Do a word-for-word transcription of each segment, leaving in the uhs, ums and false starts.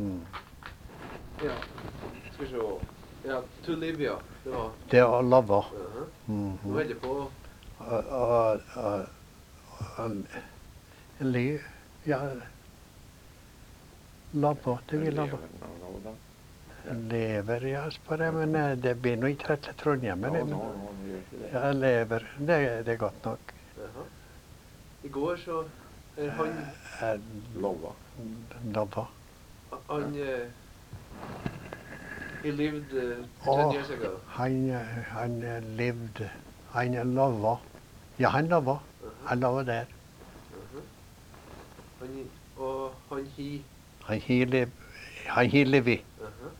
Mm. Ja, skal vi se. Ja, to live, ja. Det var... Det å leve. Uh-huh. Mm Nå holder på... Og, og, og, og liv, ja, leve, det vil leve. Lever, ja, spør jeg, men eh, det blir noe ikke rett til Trondheim. Ja, det, nå, men, nå, nå gjør ikke det. ja, lever, det, det er godt nok. Jaha. I går så... Er han... Eh, Lova. Leve. Han... Uh, he lived uh, Å, ten years ago. han, eh, han eh, levde, han leve. Ja, han leve. Uh-huh. Han leve der. Uh-huh. Han... Og han he... Han har lev, han har levet. Uh-huh.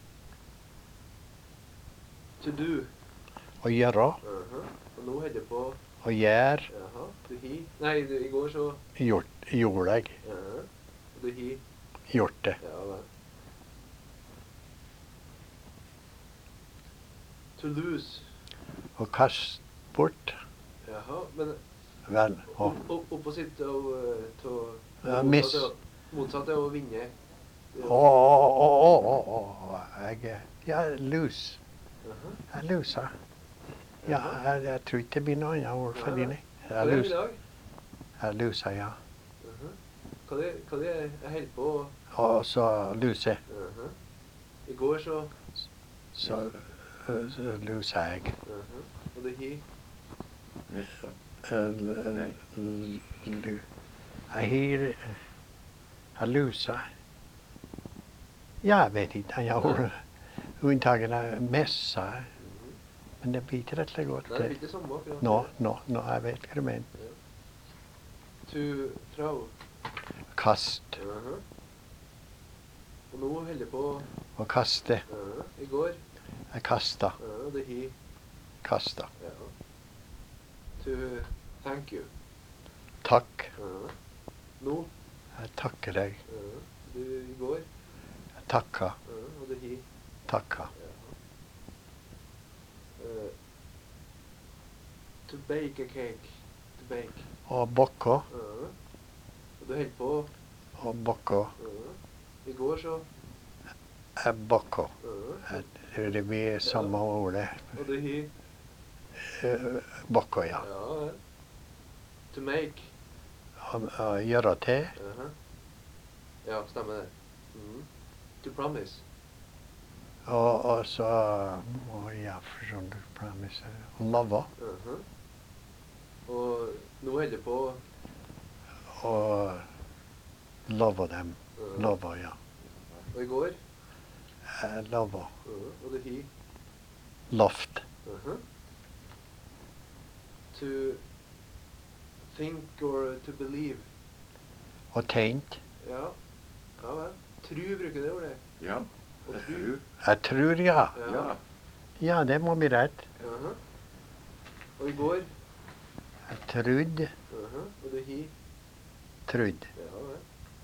To do. Å gjøre, Uh-huh. Og nå holder på... å gjøre, Jaha, du he... Nei, du, i går så... gjort, gjorde jeg, Uh-huh. Og du he... gjort det. Ja, vel. To lose. Og kast bort, Jaha, men... vel, og Opp- opp- Opposite av... uh, to- Ja, motsatt miss. av- Motsatt av å vinne. Å, å, å, å, å, å, jeg, ja, lose. Uh-huh. Jeg loser. Ja, jeg, jeg tror ikke det blir noe annet ord for det. nei. Hva Jeg er det i loser, dag? jeg loser, ja. Uh-huh. Hva er det, hva er det jeg holder på? Og så loser, Uh-huh. I går så... så, øh, så loser jeg. Uh-huh. Og du he... Mista. Øh, l- l- lu- Jeg har, jeg loser. Ja, jeg vet ikke, jeg har unntagene messa, Mhm. men det blir ikke rett og godt. Nei, det blir ikke samme akkurat. Nå, nå, nå, jeg vet hva du mener. To throw. Kast, Uh-huh. Og nå holder jeg på... og kaste. Uh-huh. I går... Jeg kasta, Uh-huh. Du he... kasta. Ja. To thank you. Takk, Uh-huh. Nå... jeg takker deg. Uh-huh. Du i går... Jeg takka, Uh-huh. Og du he... takka. Ja. Uh, to bake a cake. To bake. Og bokka, Uh, og du holder på. og bokka, Uh, I går så. jeg bokka. Uh, Jeg tror det blir samme ordet. og du har. Øh, Bokka, ja. Ja, vel. To make. Og, og gjøre til, Uh-huh. Ja, stemmer det. Mhm. To promise. og, og så må jeg forstå promise. Love, Uh-huh. Og nå holder jeg på. og love dem. Uh, Love, ja. Og i går. Jeg love. Uh, og du har. Loft. Uh-huh. To think or to believe. Og tenkt. Ja. Ja vel. Tru bruker det ordet. Ja, Og det tru. er du. Jeg tror, ja. Ja. Ja. Ja, det må bli rett. Uh-huh. Og i går. Jeg trodde, Uh-huh. Og du har. trodde. Ja vel.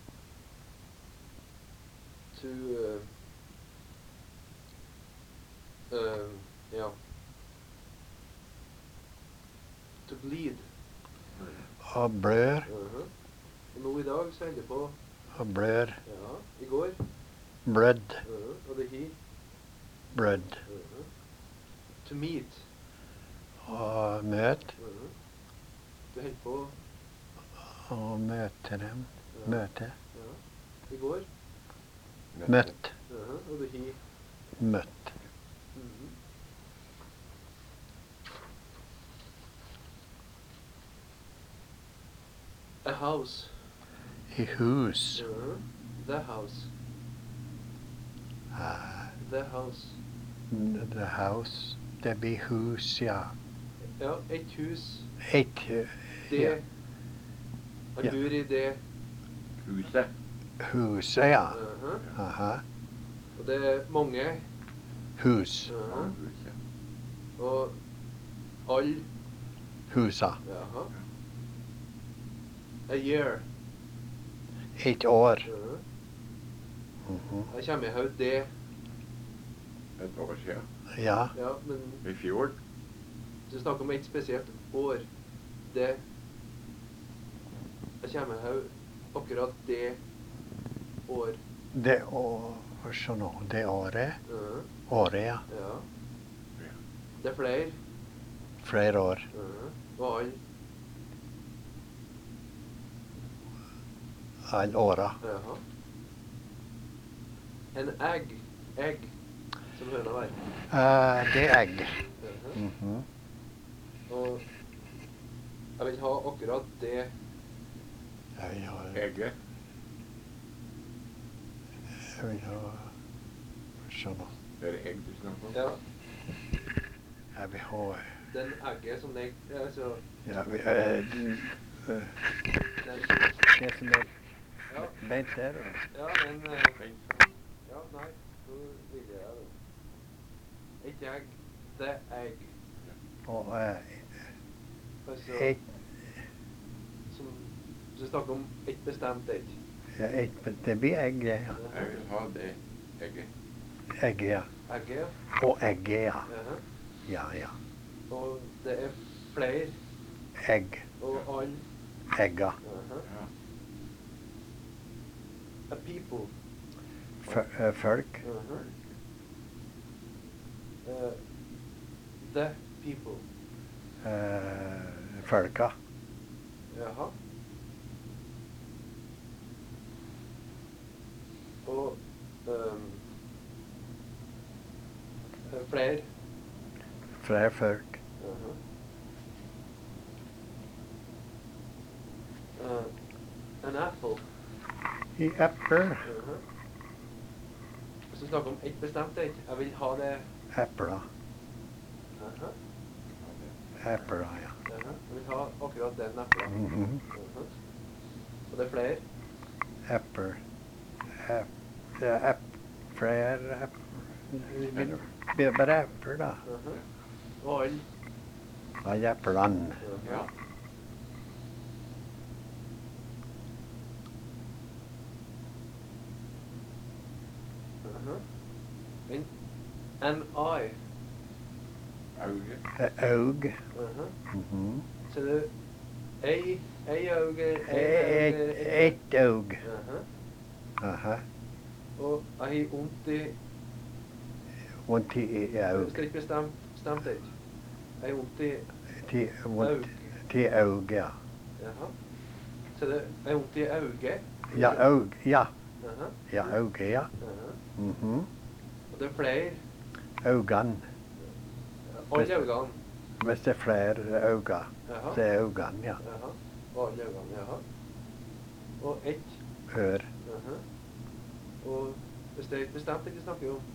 To uh, um, ja. To bleed. Og blør, Uh-huh. Og nå i dag så holder jeg på. og blør. Ja. I går. Blood, Uh-huh. Og du har. blood. Uh-huh. To meet. Og møt, Uh-huh. Du holder på. og møte dem. Ja. Møte. Ja. I går. Møtt, Uh-huh. Og du har. møtt. Mhm. A house. I hus. Uh-huh. The house. Uh, The house. the house. Det blir hus, ja. Ja, et hus. Et, uh, Det. ja. Han Ja. bor i det. Huset. Huset, ja. Uh-huh. Aha. Og det er mange. Hus. Uh-huh. Ja, huset. Og alle. Husa. Jaha. A year. Et år. Uh-huh. Mhm. Jeg kommer i haug det. Et år siden. Ja, Ja, men I fjor. du snakker om et spesielt år. Det. Jeg kommer i haug akkurat det år. Det å, se nå, det året. Mhm. Året, ja. Ja. Det er flere. Flere år. Mhm. Og alle. Alle åra. Jaha. En egg. Egg. Som høna var. Eh, det er egg. Mhm. Mhm. Og jeg vil ha akkurat det. Jeg vil ha, Egget. jeg vil ha Se nå. Er det egg du snakker om? Ja. Jeg vil ha Den egget som det altså, ja, vi, eh, eh, den, Det som er Ja. beint der. Ja, den eh, Ja, nei. Nå vil jeg det. Et egg. Det egg. Og eh, Altså, et, som Så snakker om et bestemt egg. ja, et, det blir egg, det, ja. Jeg vil ha det egget. Egg, ja. Egget, Og egget, ja. ja. Ja, ja. Og det er flere. Egg. Og alle. Egga. Jaha. Ja. A people. F eh, folk. Mhm. Eh, the people. Eh, folka. Jaha. Og um, flere. Flere folk. Mhm. Uh, an apple. I eple. Mhm. Hvis du snakker om et bestemt egg, jeg vil ha det. Epler. Aha. Epler, ja. Jaha. Jeg vil ha akkurat den eplet. Mhm. Mhm. Og det er flere. Epler. Ep, ja, ep, flere ep, det blir bare epler, da. Mhm. Og alle. Alle eplene. Ja. Mhm. En, an eye. Auge. Eh, Aug. Mhm. Mhm. Så det er ei, ei auge, ei Et, auge, et aug. Mhm. Aha. Og jeg har vondt i Vondt i aug. Hvis det ikke bestemt, bestemt egg. Jeg har vondt i Ti, vondt Aug. til aug, ja. Jaha. Så det er vondt i auget. Ja, aug, ja. Jaha. Ja, auge, ja. Jaha. Mhm. Og det er flere. Augene. Alle augene. Hvis det er flere auger, Jaha. så er augene, ja. Jaha. Og alle augene, jaha. Og ett. Ør. Jaha. Og hvis det er ikke bestemt egg vi snakker om.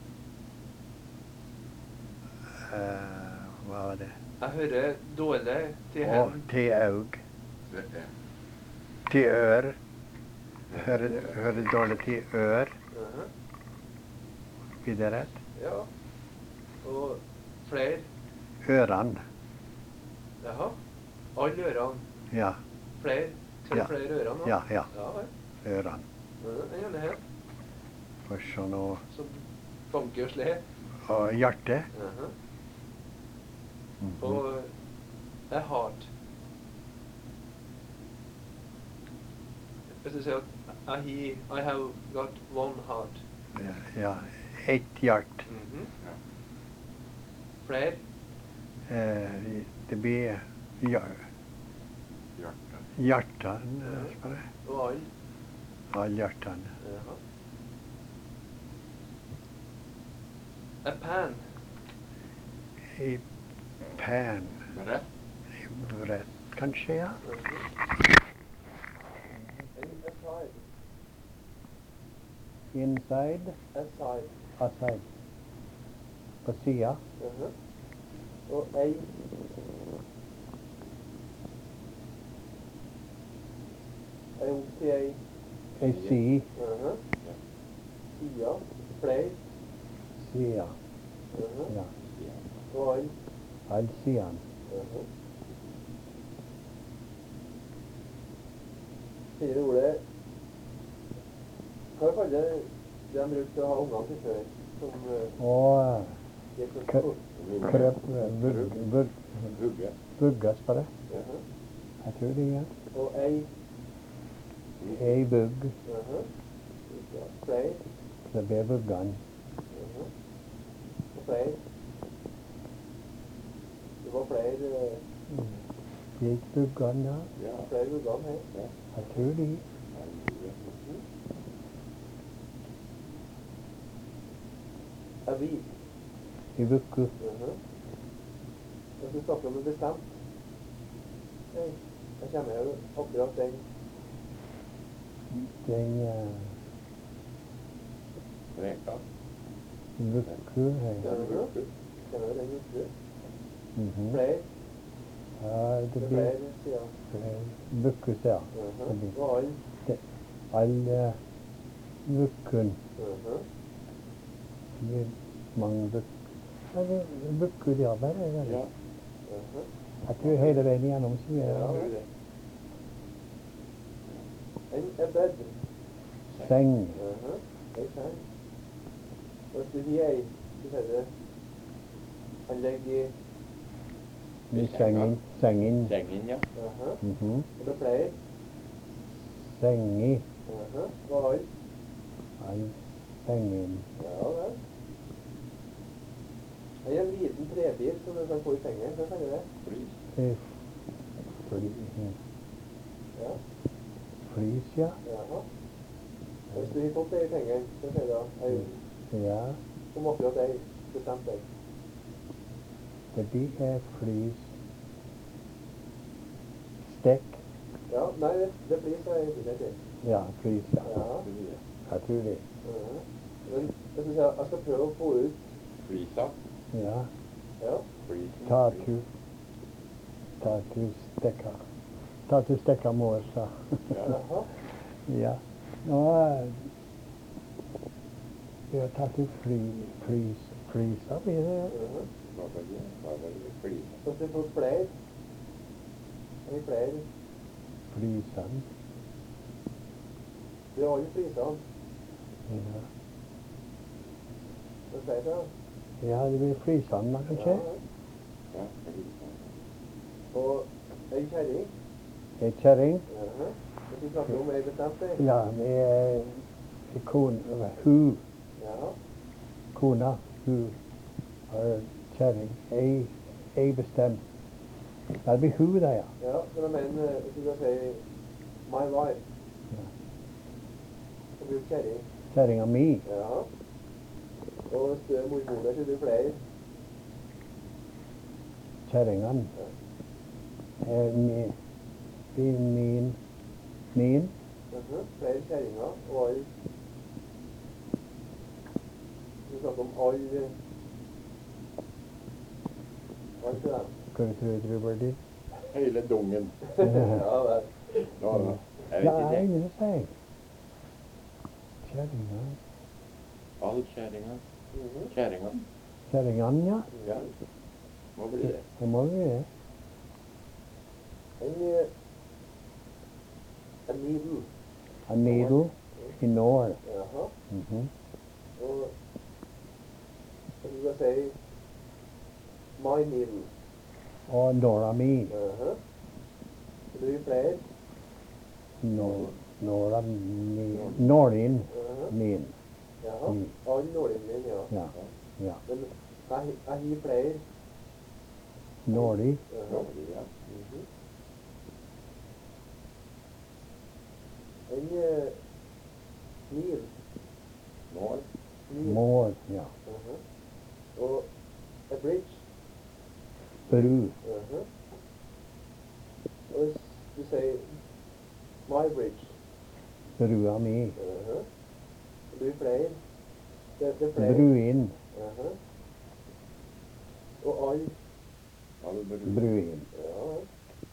Eh, hva var det? Jeg hører dårlig til Og hen. til aug. Det er Til ør. Hører, hører dårlig til ør. Jaha. Blir det rett? Ja. Og flere. Ørene. Jaha. Alle ørene. Ja, Flere. Så er det Ja. flere ørene nå? ja, ja. Ja, vel. Ørene. Ja, det er gjerne her. Og så nå Som banker og slår. Og hjertet. Jaha. Mhm. Og a heart. Hvis du sier at I, I have got one heart. Ja, ja. Et hjert. Mhm. Ja. Flere. Eh, det blir ja, hjertet. hjertene, eh, spør jeg. Og alle. Alle hjertene. Jaha. A pan. I pan. Brett. I brett, kanskje, ja. Mhm. A side. Inside, A side. outside. På sida. Mhm. Og ei. Ei opp til ei. Ei si, Mhm. Sida. Flere. sida. Mhm. Ja. Og alle. Alle sidene. Mhm. Fire ordet. Hva kaller det det de brukte å ha ungene til før? Som uh, Og gikk på Kø- skole? krøp, vugg, vugg, Hugge. vuggas på det. Mhm. Jeg tror det er. Og ei. Ei vugg. Mhm. Ja. Flere. Så ble vuggan. Mhm. Og flere. Det var flere, eh, Gikk vuggan, ja. Ja. flere vuggan her. Ja. Jeg tror de. Han gjorde det. Mhm. Er vi. I vuggu. Mhm. Hvis du snakker om noe bestemt. Hei, jeg kommer jo akkurat den. Den uh, Reka. vuggu her. Ja. Kjenner du den uke? Mhm. Flere. Ja, det Det er blir flere sider. flere vuggus, ja. Mhm. Det blir Og alle. alle vuggen. Mhm. Det blir mange vugg. Ja, det er vuggu de har bare. Ja. Mhm. Jeg tror hele veien igjennom så er Ja. det Tror du det? En er bed. seng. Mhm. En seng. Og hvis du gir ei, så sier du han ligger i I sengen. Sengen. Sengen, ja. Mhm. Mhm. Og det er flere. Sengi. Mhm. Og alle. All sengen. Ja vel. Det er en liten trebit som du kan få i sengen. Hva kaller det? Flis. Det er fli, Ja. flis, ja. Jaha. Hvis du har fått det i sengen, så sier du da, ei, Ja, som akkurat ei, bestemt deg. det blir er flis. Stekk. Ja, nei, det, det blir så jeg sikkert til. Ja, flis, ja. Ja. Tror du det? Jeg tror det. Mhm. Men hvis du sier, jeg skal prøve å få ut, Flisa. Ja. ja, Flisen. Ta tu. Ta tu stekka. Ta tu stekka måsa. Ja. jaha, Ja. Nå er vi har tatt ut fly, flys, flysa blir det. Ja. mhm. Hva var det? Hva var det? Flisa. Hvis du får flere, en flere, Flysene. vi har alle flisene, Ja. det sier det. Ja, det blir flysene da, kanskje. Ja, Ja, flisa. og en kjerring, Ei kjerring. mhm. Hvis du snakker om ei bestemt deg, Ja, med ei kone, hun, ja, kona, hun har kjerring. Ei, ei bestemt. Det blir hun da, ja. ja, men jeg mener, hvis du kan si, my wife, Ja. så blir det kjerring. Kjerringa mi. Ja. Og hvis du er mormoder, så er du flere. Kjerringene. Er mi, blir min, min. Mhm. Flere kjerringer, og alle. Du snakker om alle. Alle til dem. Hva tror du det blir? Hele dungen. Ja, vel. Nå, nå. Jeg Ja, vet jeg er ikke. inne hos deg. Kjerringa. All kjerringa. Mhm. Kjerringa. Kjerringene, ja. Ja. Må bli det. Det må vi det. En, eh, en needle. A needle i nål. Jaha. Mhm. Og hvis du kan si, my needle. Og nåla mi. Mhm. Så blir det flere. Nå- Nåla mi. Nålin Mhm. min. Jaha. Mm. Alle nålene mine, ja. Ja. Ja. Men jeg, jeg har flere. Nåli. Mhm. Nå blir det. Mhm. En uh, mil. Mål. Mil. Mål. Ja. Mhm. Og a bridge. Bru. Mhm. Og hvis du sier my bridge. Brua mi. Mhm. Det blir flere. Det, det er flere. Bruin. Mhm. Og all. All bru. Bruin. Ja, vel.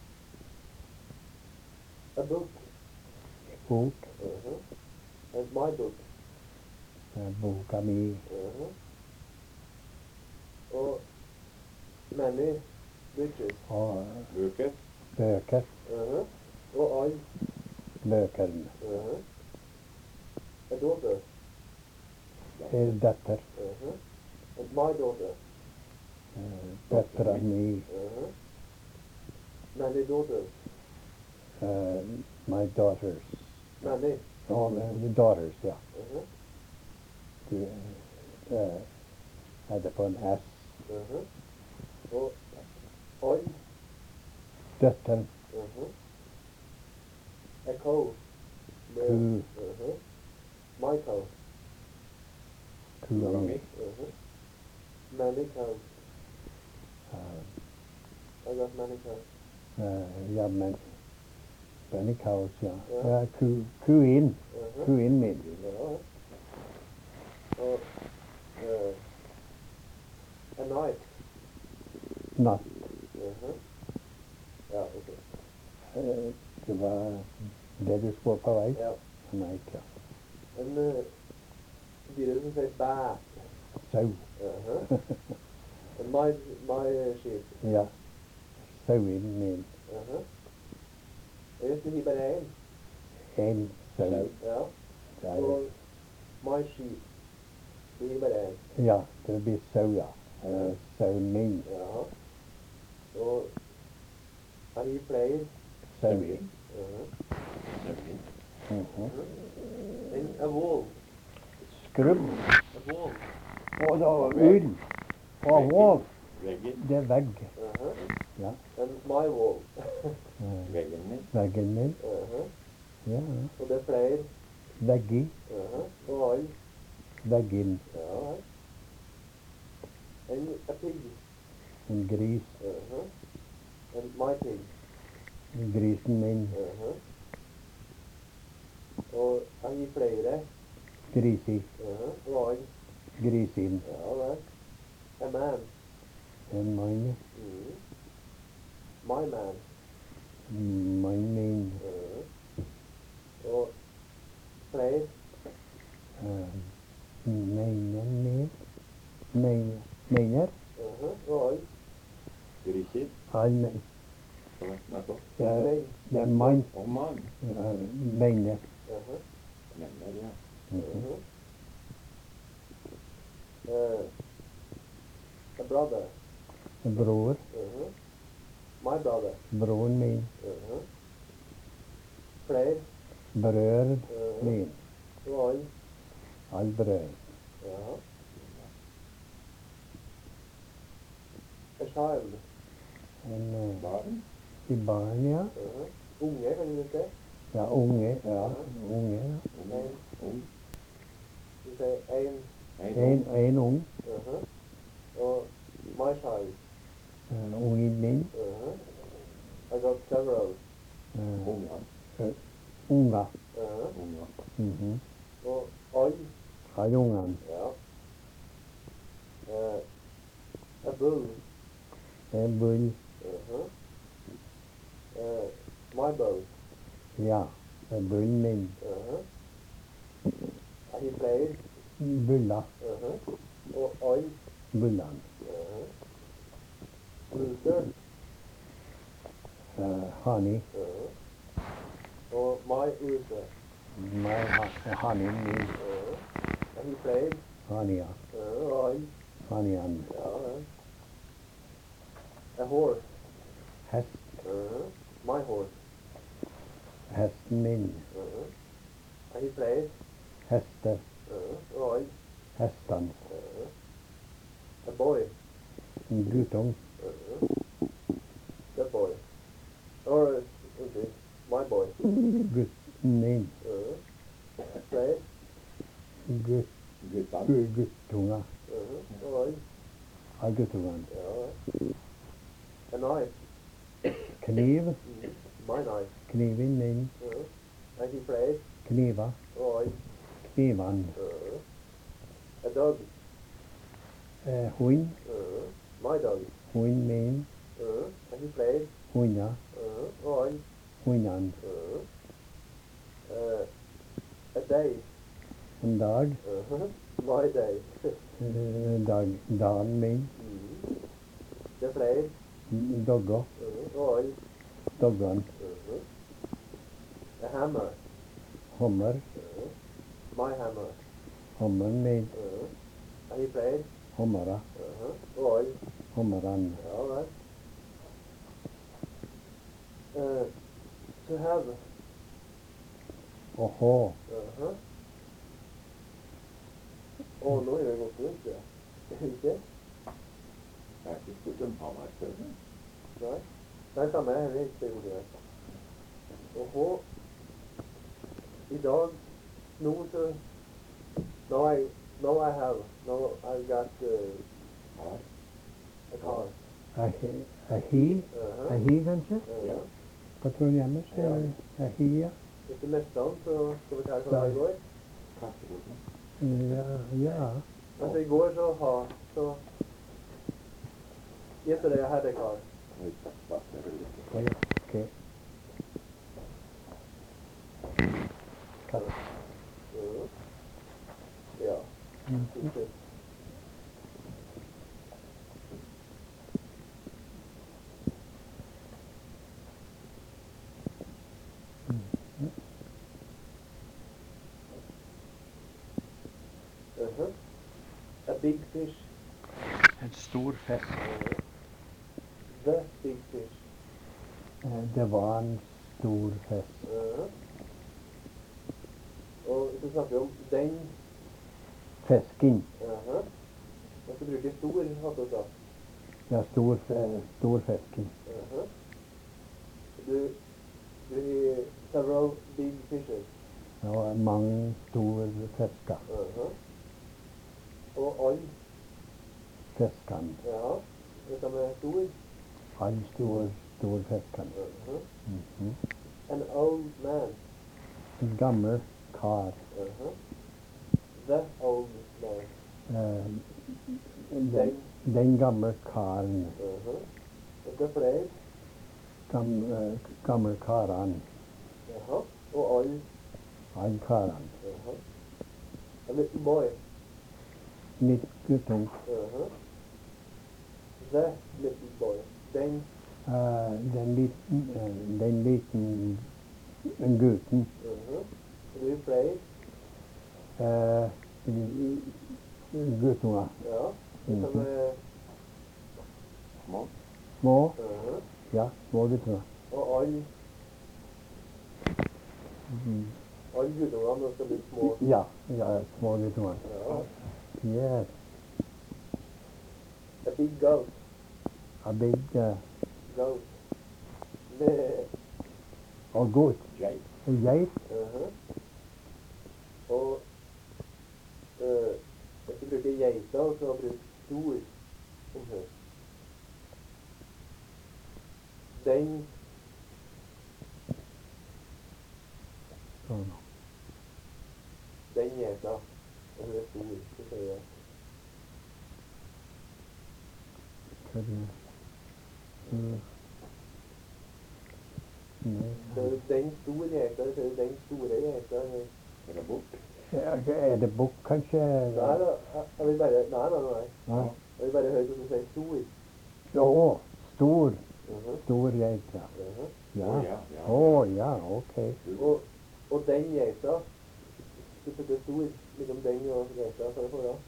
A book. Bok. Mhm. And my book. Eh, Boka mi. Mhm. Og many bridges. Og Bøker. bøker. Mhm. Og all. Bøkene. Mhm. A daughter. Er datter. Mhm. And my daughter. Eh, Dattera mi. Mhm. Many daughters. eh, My daughters. Many. Oh, the daughters, yeah. Uh-huh. Du, uh, er det på en S? Uh-huh. Og oil. Døtteren. Uh-huh. A cow. Med, Ku. uh-huh. My cow. Kua mi. mi. Uh-huh. Many cows. Uh, I got many cows. uh, ja, men many cows, ja. Ja. Ja, ku, kuin. Uh-huh. Kuin min. Ja. Og uh, a night. Natt. Uh-huh. Ja, ok. Eh, det var det du skulle på vei? Ja. Nei, ja. En uh, dyret som sier bæ. Sau. Uh-huh. And my, my uh, sheep. Ja. Sauen min. Uh-huh. Jeg vet ikke bare én. En sau. Sau. Ja. Det er, Og my sheep. Det er bare én. ja, det blir sau, ja. Eh, sauen min. Ja. Og er de flere? Sauen. Uh-huh. Sauin. Mhm. En a wall. Skrubb. A wall. Og da ull. Og våg. Veggen. Det er vegg. Uh-huh. Ja. And my wall. Eh, Veggen min. veggen min. uh-huh. Ja. Og det er flere. Veggi. Uh-huh. Og alle. Veggin. Ja, vel. En a pig. En gris. Uh-huh. And my pig. Grisen min. Uh-huh. Og er de flere? Grisi. Uh-huh. Og alle. Grisin. Ja, vel. A man. En mann. Mm. My man. Mann min. Uh-huh. Og flere? Uh, Meinen min. Mein, mener. Uh-huh. Og alle. Griser. Han men. Som jeg snakket om. Ja, Men. det er mann. Og mann. Uh, mener. Uh-huh. Mener, ja. Mhm. Uh-huh. Uh, a brother. Bror. Uh-huh. My brother. Broren min. Uh-huh. Flere? Brødren Uh-huh. min. Og alle. Alle brødre. Ja. A child. En uh, Barn. i barn, ja. Uh-huh. Unge, kan du si. Ja, unge. Ja, unge. Ja. Ung. Ung. Du sier en. En, en ung. Uh-huh. Og my child. Uh, ungen min. Uh-huh. I got several. Uh, Unger. unger. Uh-huh. Unger. Mhm. Og alle. Alle ungene. Ja. Uh, a bull. En bull. Uh-huh. Uh, my bull. Ja, en bullen min. Uh-huh. Er de flere? Bulla. Uh-huh. Og alle. Bullene. Uh-huh. Rooster. Uh, honey. Uh-huh. Og my rooster. My ha- honey min. Uh-huh. Er de flere? Honey, ja. Uh-huh. Og alle. Honeyene. Ja, ja. A horse. Hest. Uh-huh. My horse. Hesten min. Uh-huh. Er de flere? Hester. Uh-huh. Og alle. Hestene. Uh-huh. A boy. En guttung. Uh-huh. The boy. Or, uh, okay, my boy. Gutten min. Uh-huh. Flere? Gutt, Guttene. gu- guttunga. Uh-huh. Og alle. Alle guttungene. Ja, ja. A knife. Kniv. Mm. My knife. Kniven min. Uh-huh. Er de flere? Kniva. Og alle. Knivene. Uh-huh. A dog. Eh, hund. Uh-huh. My dog. Hund min. Uh-huh. Er de flere? Hunder. Uh-huh. Og alle. Hundene. Uh-huh. Uh, a day. En dag. Uh-huh. My day. Eh, dag. Dagen min. Mm. Det er flere. Dogger. Uh-huh. Og alle. Doggene. Uh-huh. A hammer. Hummer. Uh-huh. My hammer. Hummeren min. Uh-huh. Er de flere? Hummere. Uh-huh. Og alle. Hummeren. Ja vel. Uh, to have. Og hå. Uh, Aha. Å, nå er det gått rundt, ja. Ikke? Jeg har ikke spurt om han har spurt. Nei. Nei, samme er heller ikke gjorde det. Oho. I dag, nå så, now I, now I have, now I've got uh, Har. a car. Er he- er hi? Uh-huh. Er hi, kanskje? Ja. Uh-huh. På Trondhjemmet så er er hi, ja. Hvis du mester den, så skal vi ta det sånn i går. Kasseroten. Ja, ja. Altså i går så ha, så yesterday I had a car. Oi, vasker du litt. Å ja, ok. Takk. Mhm. Ja. Mhm. Ikke. Mhm. Uh-huh. A big fish. En stor fisk. Uh-huh. The big fish. Eh, Det var en stor fisk. Uh-huh. Og hvis du snakker om den, Fisken. uh-huh. Man skal bruke stor, hadde du sagt. Ja, stor, eh, stor fisken. Uh-huh. Du, du har several big fishes. Det var mange store fisker. Uh-huh. Og all, Fiskene. ja, dette med stor. Alle store, store fiskene. Uh-huh. Mhm. An old man. En gammel kar. Uh-huh. The old man. Eh, Den. den, den gamle karen. Uh-huh. Og det er flere. Gam, eh, gamle karene. Jaha. Og all. Alle karene. Uh-huh. A little boy. Mitt guttung. Uh-huh. The little boy. Den. Eh, den liten, eh, den liten gutten. Uh-huh. Og det er flere. Eh, guttunger. Ja. Dette Mhm. med, Små. Små. uh-huh. Ja, små guttunger. Og all, Mhm. all guttungene nå skal bli små. Ja, ja, små guttunger. Ja. Yes. A big goat. A big uh, Goat. Med, og goat. Geit. En geit. uh-huh. Og uh, jeg skal bruke geita, og så bruke stor som høst. Den, Sånn. den geita, og hun er stor, så sier jeg. Hva er det? Mm. Nei. Så er det den store geita, så er det den store geita. eller- Er det bort? Ja, Er det bukk, kanskje? Nei da, jeg- jeg vil bare, nei, nei, nei. Nei. Jeg vil bare høre hvordan du sier stor. Å, stor. Mhm, Stor geit, ja. mhm. Ja. Å, ja, ja. Å, ja, ok. Og, og den geita, du putter stor mellom den og geita, hva er det for da?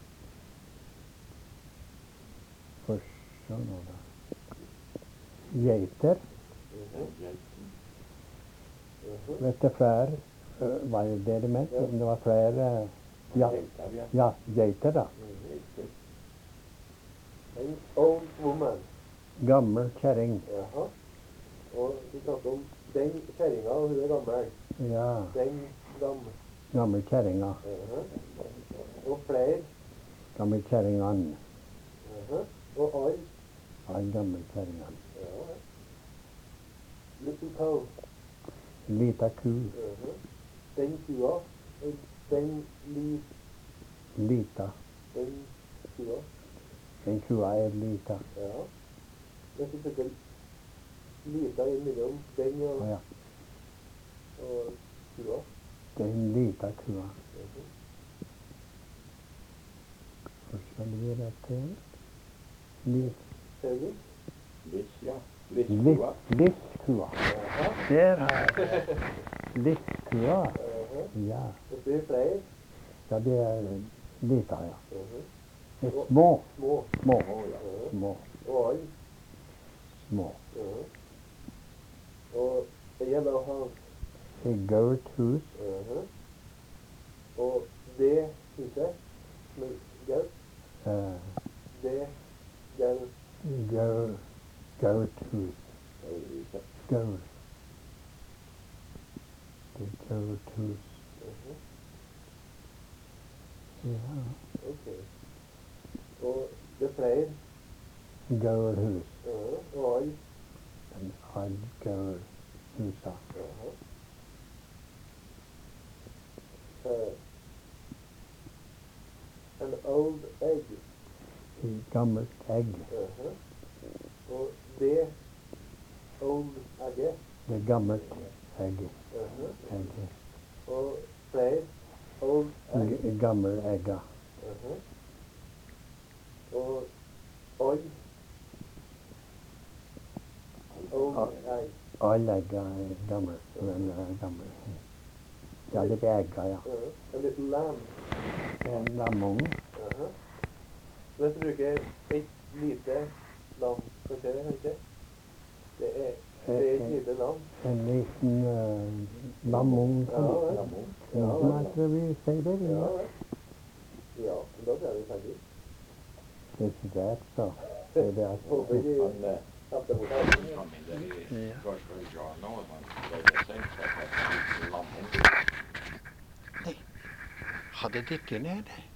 For sånn nå da. Geiter, Mhm, Geiten. mhm. vet du flere? øh, Var det det du mente? Om det var flere? Ja, Geiter, ja. ja, geiter da. Mhm. Geiter. En old woman. Gammel kjerring. Jaha. Og du snakker om den kjerringa, og hun er gammel. Ja, Den gamle. gammel kjerringa. Mhm. Og flere. Gammel kjerringene. Mhm. Og all. Alle gamle kjerringene. Ja. Little cow. Lita ku. Mhm. Den kua. Og den li, Lita. den kua. Den kua er lita. Ja. Hvis du putter lita imellom den Å og, ja, og kua. den lita kua. Mhm. Hvor skal vi gjøre det? Lit. Ser du? Liss, ja. Litt, Lisskua. Listkua. Jaha. Der har jeg det. Listkua. Mhm. Ja. Hvis du har flere. Ja, det er lita, ja. Mhm. Det er små. Små. Små. Å, ja. Mhm. Små. Og all. Små. Mhm. Og a yellow house. Et gult hus. Mhm. Og det huset med gaut, Uh, det gaut. Gaur, Gaurthus. Gaurhuset. Gaur. Det er Gaurthus. Mhm. Ja. Ok. Og det er flere. Gaurhus. Mhm. Og alle. En all Gaurhusa. Jaha. Eh, an old egg. I gammelt egg. Mhm. Og det old egget. Det er gammelt egg. Mhm. egg. Og flere old egg. G- Gammel egga. Mhm. Og oi. Old egg. Alle egga er gamle. Men er gamle. Ja, det er egga, ja. Mhm. A little lamb. En lamunge. Mhm. Hvis du bruker et lite lam, hva skjer det kanskje? Det er, det er et lite lam. En liten uh, lamunge. Ja, vel. Lamung. Ja, Som vel. jeg tror vi sier det. Ja, Ja. vel. Ja, da blir vi ferdig. It's that, så. Det er det. Håper de Han eh, tapte bort han halsen. der i Ja. Garsbergjana, han ble sendt seg på en lamung. Hadde dykket ned.